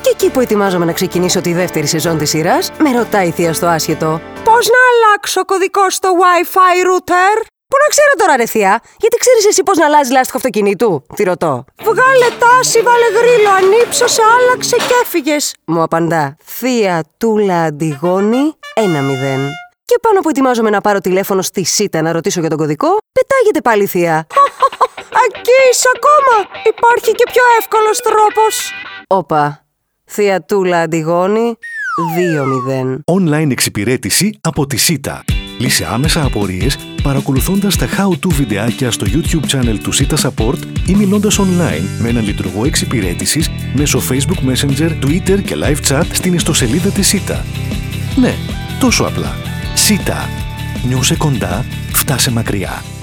Και εκεί που ετοιμάζομαι να ξεκινήσω τη δεύτερη σεζόν της σειράς, με ρωτάει η θεία στο άσχετο: πώς να αλλάξω κωδικό στο Wi-Fi router? Πού να ξέρω τώρα, ρε θεία, γιατί ξέρεις εσύ πώς να αλλάζει λάστιχο αυτοκινήτου? Τη ρωτώ. Βγάλε τάση, βάλε γρίλο, ανύψωσε, άλλαξε και έφυγες. Μου απαντά θεία Τούλα Αντιγόνη 1-0. Και πάνω που ετοιμάζομαι να πάρω τηλέφωνο στη ΣΥΤΑ να ρωτήσω για τον κωδικό, πετάγεται πάλι η θεία. Εκεί είσαι ακόμα! Υπάρχει και πιο εύκολος τρόπος. Όπα. Θεία Τούλα Αντιγόνη 2-0. Online εξυπηρέτηση από τη ΣΥΤΑ. Λύσε άμεσα απορίες παρακολουθώντας τα how-to βιντεάκια στο YouTube channel του ΣΥΤΑ Support ή μιλώντας online με έναν λειτουργό εξυπηρέτησης μέσω Facebook Messenger, Twitter και Live Chat στην ιστοσελίδα της ΣΥΤΑ. Ναι, τόσο απλά. ΣΥΤΑ. Νιώσε κοντά, φτάσε μακριά.